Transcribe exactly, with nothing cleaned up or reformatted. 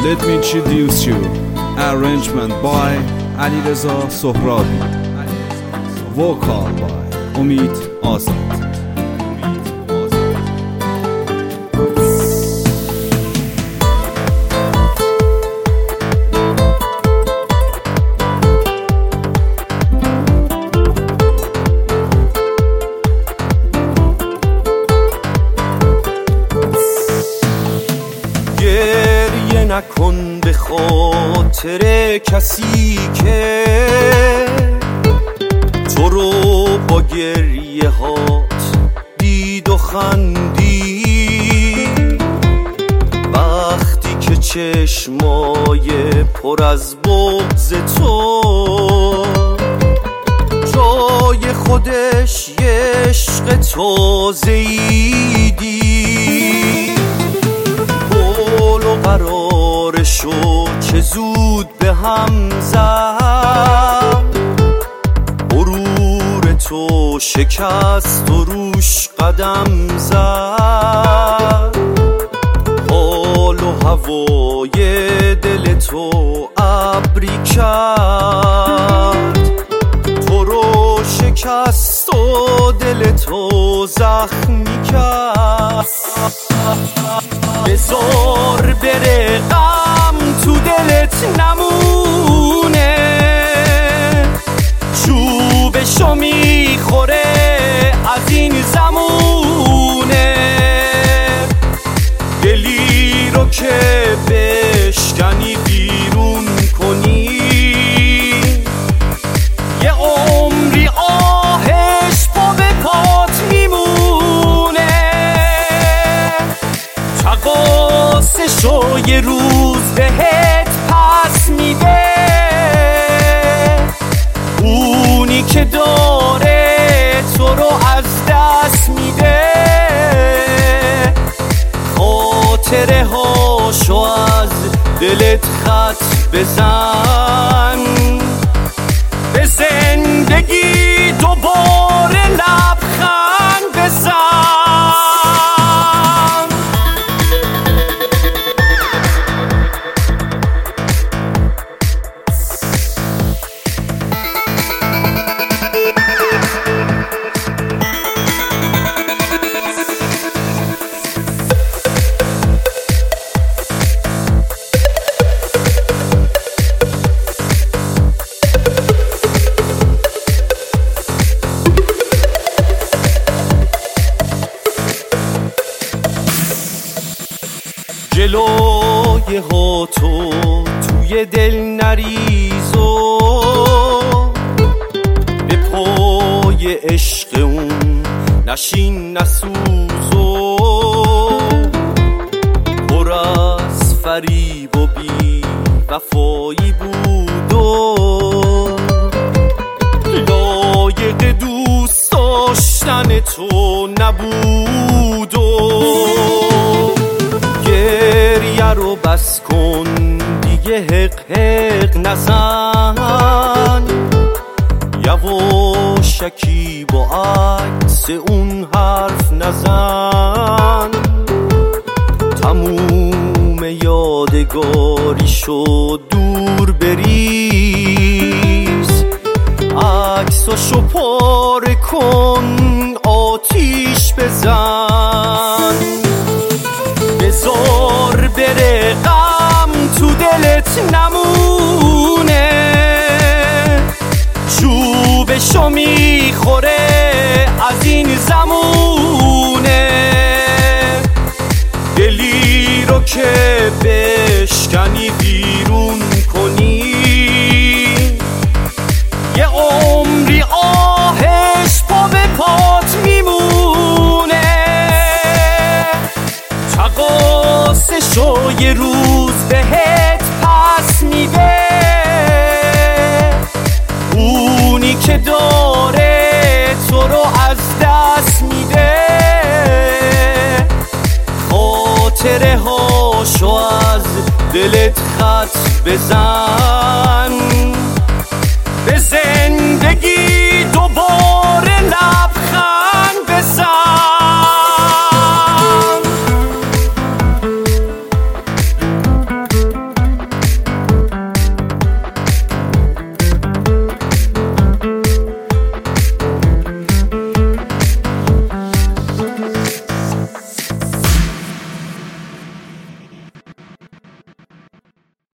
Let me introduce you. Arrangement by علیرضا سهرابی. Vocal by امید آزاد. گریه نکن به خاطر کسی که تو رو با گریه هات دید و خندید. وقتی که چشمای پر از بغض تو جای خودش یه عشق تازه‌ای دید. قول و قرارشو چه زود به هم زد، غرور تو شکست و روش قدم زد. حال و هوای دل تو ابری کرد، تو رو شکست و دل تو زخمی کرد. بذار بره غم تو دلت نمونه، چوبشو میخوره از این زمونه. دلی رو که بشکنی بیرون کنی، یه عمری آهش پا به پات میمونه. تقاسشو یه روز بهت پس میده، اونی که داره تو رو از دست میده. خاطره هاشو از دلت خط بزن، به زندگی دوباره لبخند بزن. جلوی هاتو توی دل نریز و به پای عشق اون نشین نسوز و پر از فریب و بی وفایی بود و لایق دوست داشتن تو نبود. و گریه رو بس کن دیگه، حق حق نزن، یواشکی با عکس اون حرف نزن. تموم یادگاریشو دور بریز، عکساشو پاره کن آتیش بزن. بذار بره غم تو دلت نمونه، چوبشو میخوره از این زمونه. دلی رو که بشکنی بیرون کنی، یه عمری آهش پا به پات میمونه. تقاسشو یه روز بهت پس میده، اونی که داره تو رو از دست میده. خاطره هاشو از دلت خط بزن، به زندگی دوباره لب